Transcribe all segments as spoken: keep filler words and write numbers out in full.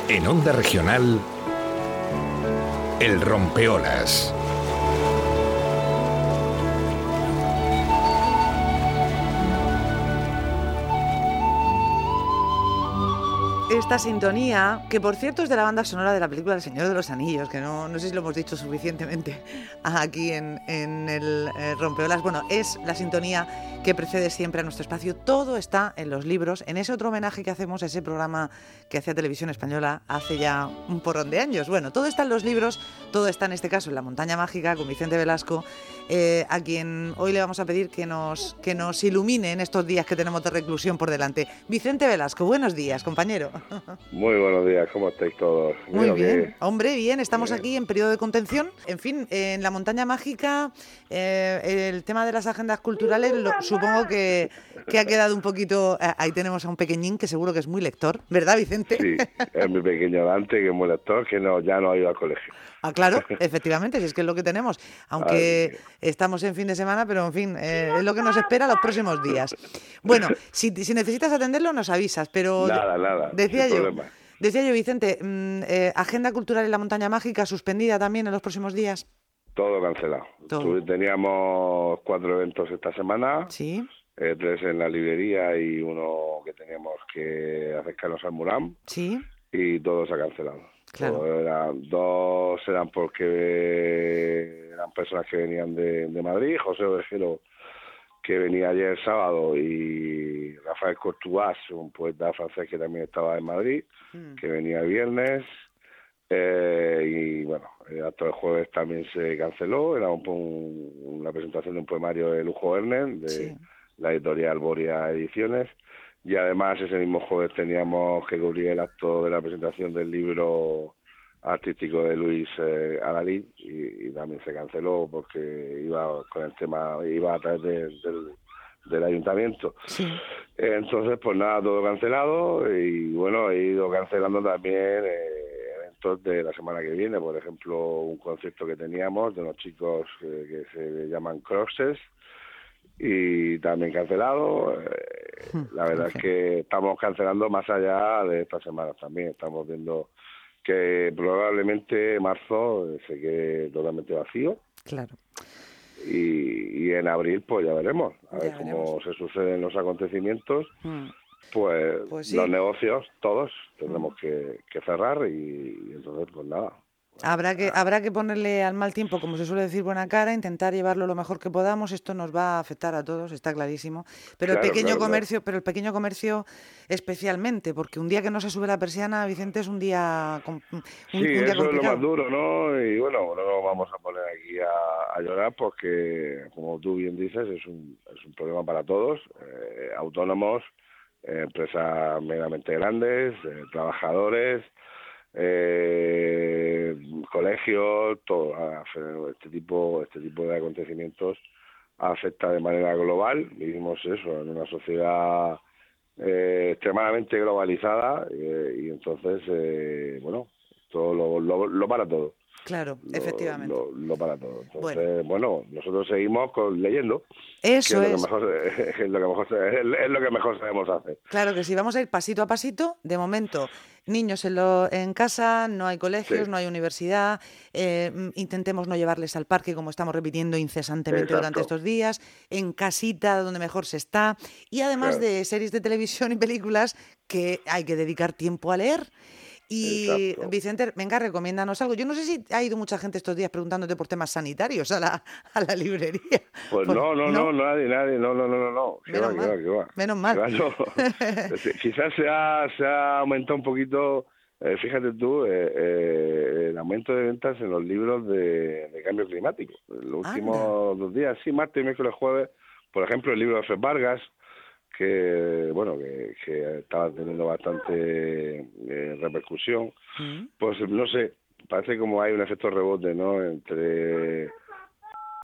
En Onda Regional, El Rompeolas. Esta sintonía, que por cierto es de la banda sonora de la película El Señor de los Anillos, que no, no sé si lo hemos dicho suficientemente aquí en, en el eh, Rompeolas. Bueno, es la sintonía que precede siempre a nuestro espacio. Todo está en los libros, en ese otro homenaje que hacemos a ese programa que hacía Televisión Española hace ya un porrón de años. Bueno, todo está en los libros, todo está en este caso en La Montaña Mágica con Vicente Velasco, eh, a quien hoy le vamos a pedir que nos, que nos ilumine en estos días que tenemos de reclusión por delante. Vicente Velasco, buenos días, compañero. Muy buenos días, ¿cómo estáis todos? Muy bien, que... hombre, bien, estamos bien. aquí en periodo de contención. En fin, en La Montaña Mágica, eh, el tema de las agendas culturales, lo, supongo que, que ha quedado un poquito... Eh, ahí tenemos a un pequeñín que seguro que es muy lector, ¿verdad, Vicente? Sí, es mi pequeño Dante, que es muy lector, que no, ya no ha ido al colegio. Ah, claro, efectivamente, si es que es lo que tenemos. Aunque que... estamos en fin de semana, pero en fin, eh, es lo que nos espera los próximos días. Bueno, si, si necesitas atenderlo, nos avisas, pero... Nada, nada, decía sin yo... problema. Decía yo, Vicente, eh, agenda cultural en La Montaña Mágica suspendida también en los próximos días. Todo cancelado. Todo. Teníamos cuatro eventos esta semana, Sí. Eh, tres en la librería y uno que teníamos que acercarnos al Muram. Sí. Y todo se ha cancelado. Claro. Todo eran, dos eran porque eran personas que venían de, de Madrid, José Ovejero, que venía ayer sábado, y Rafael Courtois, un poeta francés que también estaba en Madrid, mm. que venía el viernes, eh, y bueno, el acto del jueves también se canceló. Era un, un, una presentación de un poemario de Lujo Werner, de sí. la editorial Boria Ediciones, y además ese mismo jueves teníamos que cubrir el acto de la presentación del libro artístico de Luis eh, Alalí, y, y también se canceló porque iba con el tema, iba a través de, del, del ayuntamiento. Sí. Entonces, pues nada, todo cancelado, y bueno, he ido cancelando también eh, eventos de la semana que viene. Por ejemplo, un concierto que teníamos de unos chicos eh, que se llaman Crosses, y también cancelado. Eh, la verdad okay. es que estamos cancelando más allá de estas semanas también. Estamos viendo que probablemente marzo se quede totalmente vacío. Claro. Y, y en abril pues ya veremos, a ya ver veremos. cómo se suceden los acontecimientos. Mm. Pues, pues sí. los negocios, todos, tendremos mm. que, que cerrar, y, y entonces pues nada. Habrá que, habrá que ponerle al mal tiempo, como se suele decir, buena cara, intentar llevarlo lo mejor que podamos. Esto nos va a afectar a todos, está clarísimo. Pero claro, el pequeño claro, comercio, claro. pero el pequeño comercio especialmente, porque un día que no se sube la persiana, Vicente, es un día un, sí, un día eso complicado. Es lo más duro, ¿no? Y bueno, no nos vamos a poner aquí a, a llorar, porque, como tú bien dices, es un, es un problema para todos, eh, autónomos, eh, empresas meramente grandes, eh, trabajadores, eh, colegios, todo. Este tipo, este tipo de acontecimientos afecta de manera global. Vivimos eso en una sociedad eh, extremadamente globalizada, eh, y entonces, eh, bueno, todo lo, lo, lo para todo. Claro, lo, efectivamente. Lo, lo para todo. Entonces, bueno, bueno nosotros seguimos con, leyendo. Eso que es. Es. Lo que mejor, es, lo que mejor, es lo que mejor sabemos hacer. Claro que sí, vamos a ir pasito a pasito. De momento, niños en, lo, en casa, no hay colegios, sí. no hay universidad. Eh, intentemos no llevarles al parque, como estamos repitiendo incesantemente Exacto. durante estos días. En casita, donde mejor se está. Y además claro. de series de televisión y películas, que hay que dedicar tiempo a leer. Y Exacto. Vicente, venga, recomiéndanos algo. Yo no sé si ha ido mucha gente estos días preguntándote por temas sanitarios a la, a la librería. Pues por, no, no, no, no, nadie, nadie, no, no, no, no, no. Menos va, mal, va, va. menos mal. Va, no. Quizás se ha, se ha aumentado un poquito, eh, fíjate tú, eh, eh, el aumento de ventas en los libros de, de cambio climático. En los últimos Anda. dos días, sí, martes, miércoles, jueves, por ejemplo, el libro de Fred Vargas, que bueno que, que estaba teniendo bastante eh, repercusión, mm. pues no sé, parece como hay un efecto rebote, ¿no? Entre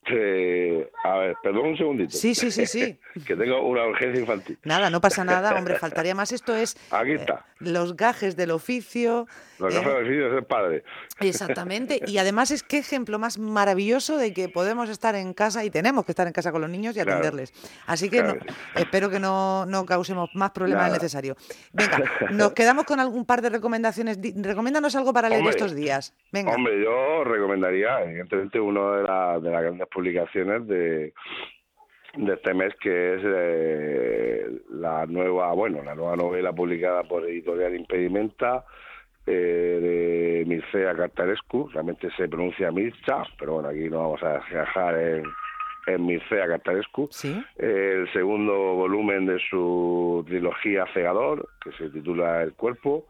Eh, a ver, perdón un segundito. Sí, sí, sí, sí. Que tengo una urgencia infantil. Nada, no pasa nada, hombre, faltaría más. Esto es Aquí eh, está. los gajes del oficio. Lo que eh, hace el vídeo es el padre. Exactamente, y además es que ejemplo más maravilloso de que podemos estar en casa y tenemos que estar en casa con los niños y Claro, atenderles. Así que no, claro que sí. espero que no, no causemos más problemas del Nada. necesario. Venga, nos quedamos con algún par de recomendaciones. Di- Recomiéndanos algo para leer Hombre, estos días. Venga. Hombre, yo recomendaría, evidentemente, una de, la- de las grandes publicaciones de, de este mes, que es eh, la nueva, bueno, la nueva novela publicada por Editorial Impedimenta, eh, de Mircea Cartarescu. Realmente se pronuncia Mircha, pero bueno, aquí no vamos a dejar en, en Mircea Cartarescu. Sí. Eh, el segundo volumen de su trilogía Cegador, que se titula El cuerpo.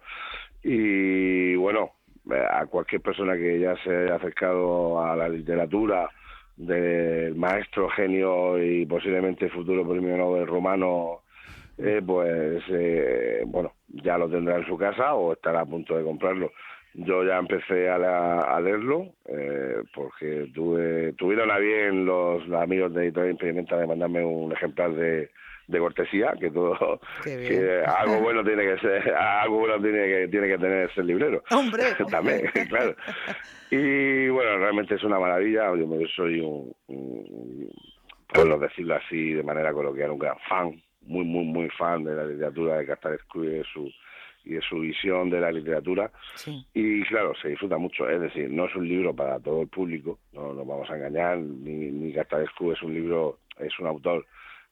Y bueno, a cualquier persona que ya se haya acercado a la literatura del maestro, genio y posiblemente futuro premio Nobel rumano, eh, pues eh, bueno, ya lo tendrá en su casa o estará a punto de comprarlo. Yo ya empecé a, la- a leerlo eh, porque tuve tuvieron a bien los, los amigos de Editorial Impedimenta de mandarme un ejemplar de, de cortesía, que todo Qué bien. que algo bueno tiene que ser, algo bueno tiene que tiene que tener ese librero. Hombre, También, claro. Y bueno, realmente es una maravilla. Yo me- soy un, un puedo decirlo así de manera coloquial, un gran fan, muy muy muy fan de la literatura de Cartarescu y de su y de su visión de la literatura. sí. Y claro, se disfruta mucho, es decir, no es un libro para todo el público, no nos vamos a engañar, ni, ni Cartarescu es un libro, es un autor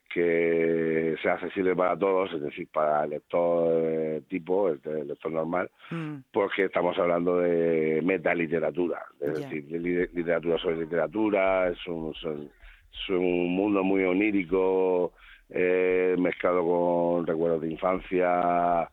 que sea accesible para todos, es decir, para el lector eh, tipo, el, el lector normal, Mm, porque estamos hablando de metaliteratura, es Ya. decir, de li- literatura sobre literatura, es un, son- es un mundo muy onírico, eh, mezclado con recuerdos de infancia.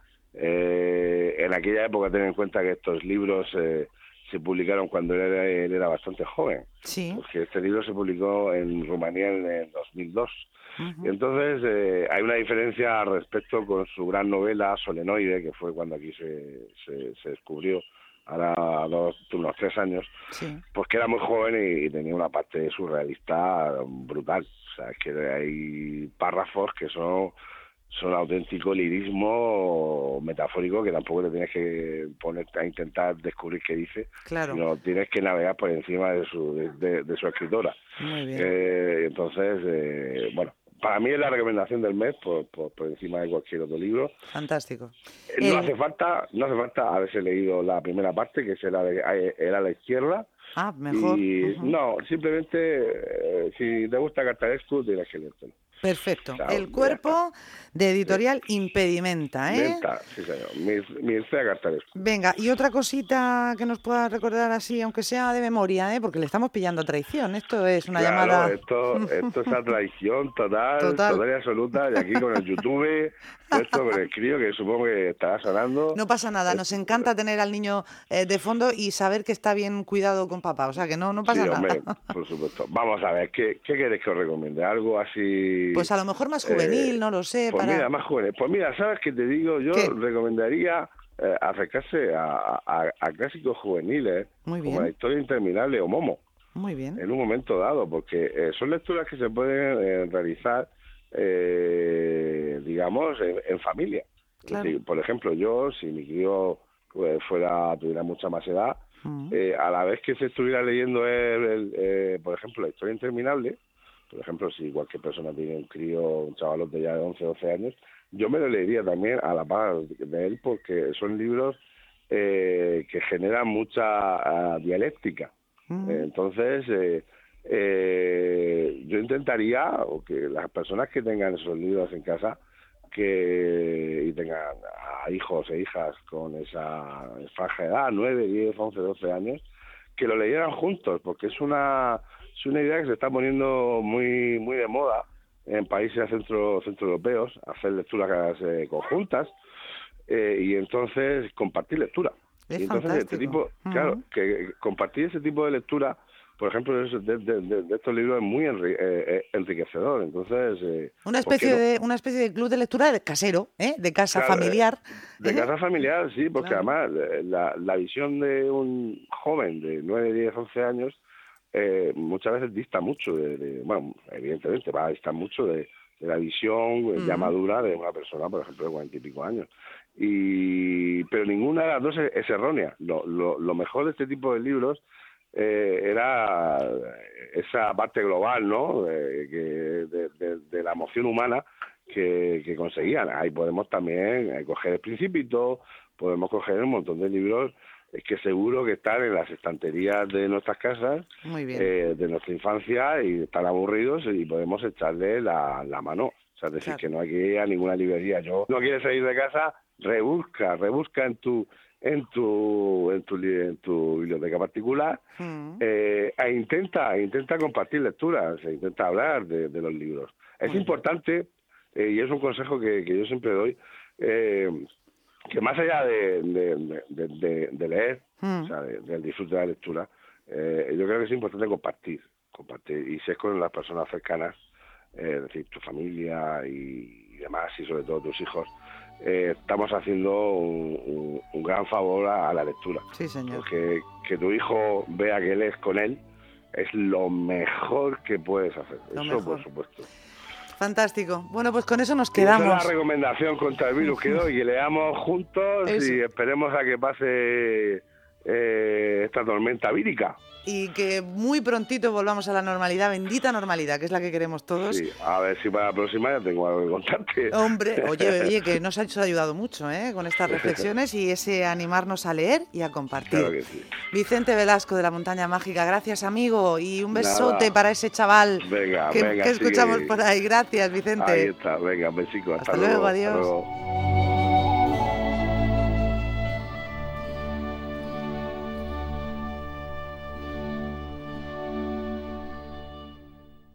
Eh, en aquella época, ten en cuenta que estos libros eh, se publicaron cuando él era, él era bastante joven, sí. porque este libro se publicó en Rumanía en el dos mil dos. Ujú. Entonces, eh, hay una diferencia al respecto con su gran novela Solenoide, que fue cuando aquí se, se, se descubrió, ahora dos, unos tres años, Sí. pues que era muy joven y, y tenía una parte surrealista brutal. O sea, es que hay párrafos que son son auténtico lirismo metafórico, que tampoco te tienes que poner a intentar descubrir qué dice, Claro. sino tienes que navegar por encima de su de, de- de su escritora. Muy bien. Eh, entonces, eh, bueno, para mí es la recomendación del mes por, por, por encima de cualquier otro libro. Fantástico. Eh, No El- hace falta, no hace falta haberse leído la primera parte, que es el, a- el a la izquierda. Ah, mejor. Y Ujú. no, simplemente eh, si te gusta Cartarescu, tienes que leértelo. Perfecto. Chao, El ya cuerpo de Editorial Impedimenta, ¿eh? Venta, sí señor. Mir- Mircea Cartarescu. Venga, y otra cosita que nos pueda recordar así, aunque sea de memoria, ¿eh? Porque le estamos pillando a traición. Esto es una Claro, llamada... esto, esto es una traición total, Total. total, y absoluta. Y aquí con el YouTube, esto con el crío, que supongo que estará sonando. No pasa nada, nos encanta tener al niño eh, de fondo y saber que está bien cuidado con papá, o sea que no, no pasa Sí, nada. hombre, por supuesto. Vamos a ver, ¿qué, qué queréis que os recomiende? Algo así... Pues a lo mejor más juvenil, eh, no lo sé. Pues para... mira, más jóvenes. Pues mira, ¿sabes qué te digo? Yo ¿Qué? recomendaría eh, acercarse a, a- a clásicos juveniles, Muy como bien. La historia interminable o Momo, Muy bien. en un momento dado, porque eh, son lecturas que se pueden eh, realizar, eh, digamos, en, en familia. Es Claro. decir, por ejemplo, yo, si mi crío pues, fuera tuviera mucha más edad, Mm. eh, a la vez que se estuviera leyendo, el, el, eh, por ejemplo, La historia interminable, por ejemplo, si cualquier persona tiene un crío, un chavalote ya de once, doce años, yo me lo leería también a la par de él, porque son libros eh, que generan mucha ah, dialéctica. Mm. Eh, Entonces, eh, eh, yo intentaría, o que las personas que tengan esos libros en casa, que y tengan a hijos e hijas con esa franja de edad, nueve, diez, once, doce años, que lo leyeran juntos, porque es una es una idea que se está poniendo muy muy de moda en países centro centroeuropeos, hacer lecturas eh, conjuntas eh, y entonces compartir lectura. Es y entonces este fantástico. tipo, Ujú. claro, que compartir ese tipo de lectura, por ejemplo, es de, de- de- de estos libros es muy enri- eh, eh, enriquecedor. Entonces, eh, Una ¿por qué especie no? de una especie de club de lectura de casero, ¿eh? De casa Claro, familiar. De ¿eh? casa familiar, sí, porque Claro. además eh, la, la visión de un joven de nueve, diez, once años eh, muchas veces dista mucho de, de, bueno, evidentemente va a distar mucho de, de la visión uh-huh. ya madura de una persona, por ejemplo, de cuarenta y pico años. Y pero ninguna de las dos es, es errónea. Lo, lo, lo mejor de este tipo de libros eh, era esa parte global, ¿no? De, de, de, de la emoción humana que, que conseguían. Ahí podemos también coger El Principito, podemos coger un montón de libros que seguro que están en las estanterías de nuestras casas, Muy bien. Eh, de nuestra infancia, y están aburridos y podemos echarle la, la mano. O sea, es decir, claro. que no hay que ir a ninguna librería. Yo no quieres salir de casa, rebusca, rebusca en tu en tu en tu, en tu biblioteca particular mm. eh, e intenta intenta compartir lecturas, e intenta hablar de, de los libros. Es Muy importante, eh, y es un consejo que, que yo siempre doy, eh, que más allá de, de, de, de, de leer, mm. o sea, de, del disfrute de la lectura, eh, yo creo que es importante compartir, compartir, y si es con las personas cercanas, eh, es decir, tu familia y, y demás, y sobre todo tus hijos, eh, estamos haciendo un, un, un gran favor a, a la lectura. Sí, señor. Porque que tu hijo vea que lees con él es lo mejor que puedes hacer. Lo Eso, mejor. Por supuesto. Fantástico. Bueno, pues con eso nos quedamos. Esa es la recomendación contra el virus que doy, que leamos juntos eso. Y esperemos a que pase eh, esta tormenta vírica. Y que muy prontito volvamos a la normalidad, bendita normalidad, que es la que queremos todos. Sí, a ver si para la próxima ya tengo algo que contarte. Hombre, oye, oye, que nos ha ayudado mucho, ¿eh? Con estas reflexiones y ese animarnos a leer y a compartir. Claro que sí. Vicente Velasco de La Montaña Mágica, gracias, amigo, y un besote Nada. Para ese chaval venga, que, venga, que escuchamos sigue. por ahí. Gracias, Vicente. Ahí está, venga, besico. Hasta, hasta luego, luego, adiós. Hasta luego.